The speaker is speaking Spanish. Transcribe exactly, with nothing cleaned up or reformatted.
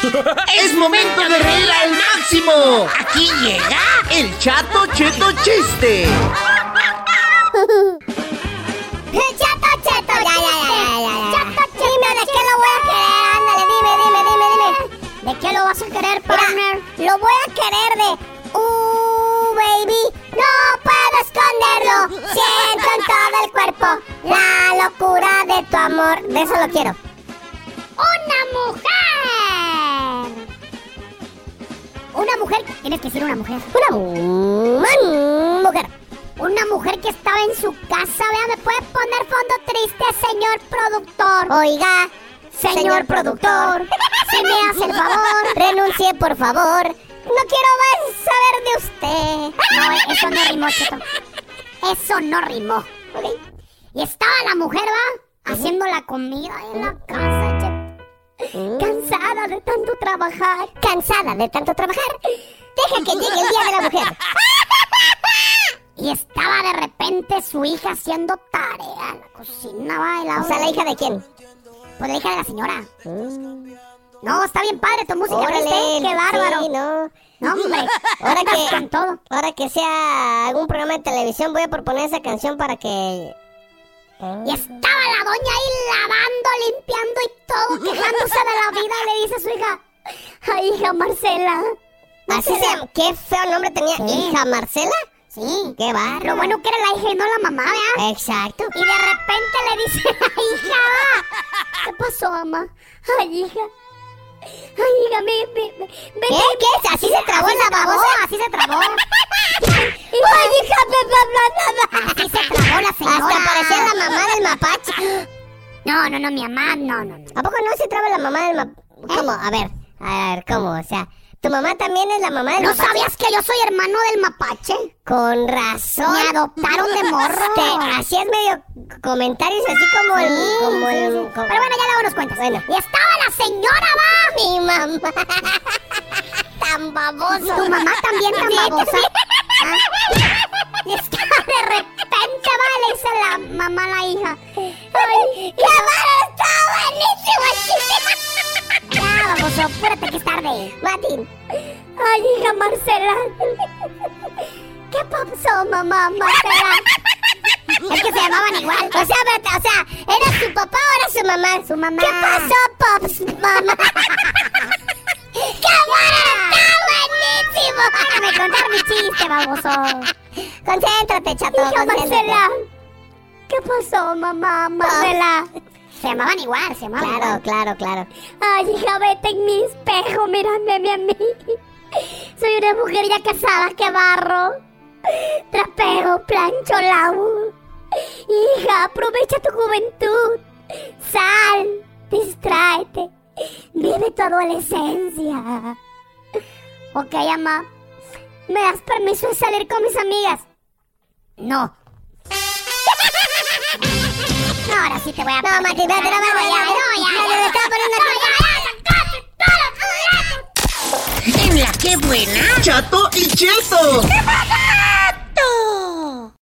¡Es momento de reír al máximo! Aquí llega el Chato Cheto Chiste. El Chato Cheto ya, ya, ya, ya, ya. Chato Cheto, dime de qué lo voy a querer. Ándale, dime, dime, dime, dime. ¿De qué lo vas a querer, partner? Mira, lo voy a querer de... Uh, baby, no puedo esconderlo. Siento en todo el cuerpo la locura de tu amor. De eso lo quiero. ¡Una mujer! Una mujer, tienes que decir una mujer. Una mu- mujer. Una mujer que estaba en su casa. Vea, ¿me puede poner fondo triste, señor productor? Oiga, señor, señor productor, si me hace el favor, renuncie, por favor. No quiero más saber de usted. No, eso no rimó, Cheto. Eso no rimó. ¿Okay? Y estaba la mujer, ¿va? Haciendo la comida en la casa, Cheto. Cansada de tanto trabajar. Cansada de tanto trabajar. Deja que llegue el día de la mujer. Y estaba de repente su hija haciendo tarea en la cocina, ¿va? Y la o sea, ¿la hija de quién? Pues la hija de la señora. Mm. No, está bien padre tu música. Órale, ¿viste? ¡Qué bárbaro! Sí, no. No, hombre. Ahora que, con todo. Ahora que sea algún programa de televisión, voy a proponer esa canción para que... Y estaba la doña ahí lavando, limpiando y todo, quejándose de la vida. Le dice a su hija: ay, hija Marcela. Así se llama. Qué feo nombre tenía. Sí. ¿Hija Marcela? Sí. Qué barro. Lo bueno que era la hija y no la mamá, ¿verdad? Exacto. Y de repente le dice: ay, hija, ¿qué pasó, mamá? Ay, hija. Ay, hija, me, me, me, ¿Qué? ¿Qué? ¿Así se trabó en la babosa? Así se trabó. Ay, hija, bla, bla, bla. Así se trabó la señora. Hasta parecía la mamá del mapache. No, no, no, mi mamá, no, no, no. ¿A poco no se traba la mamá del mapache? ¿Cómo? A ver, a ver, ¿cómo? O sea, ¿tu mamá también es la mamá del ¿No mapache? ¿No sabías que yo soy hermano del mapache? Con razón. Me adoptaron de morro. Te hacías medio comentarios así como el... Sí, como sí, el sí. Como... Pero bueno, ya luego nos cuentas. Bueno. Y estaba la señora, va. Mi mamá. Tan baboso. ¿Tu mamá también tan babosa? ¿Ah? Y estaba de repente, va, le dice la mamá a la hija: ay, ¡qué barro, está buenísimo! Ya, baboso, apúrate que es tarde. Martín. Ay, hija Marcela. ¿Qué pasó, mamá Marcela? Es que se llamaban igual. O sea, o sea, ¿era su papá o era su mamá? Su mamá. ¿Qué pasó, Pops, mamá? ¡Qué bueno! ¡Está buenísimo! Déjame contar mi chiste, baboso. Concéntrate, chato, hija concéntrate. Marcela. ¿Qué pasó, mamá Marcela? Se llamaban igual, se llamaban claro, igual. Claro, claro, claro. Ay, hija, vete en mi espejo, mírame a mí. Soy una mujer ya casada, que barro, trapeo, plancho, lavo. Hija, aprovecha tu juventud. Sal, distráete, vive tu adolescencia. Ok, mamá, ¿me das permiso de salir con mis amigas? No. No, ahora sí te voy a... No, Mati, espérate, no me voy a... No, ya, ya, me estaba poniendo... En la que buena, Chato y Cheto.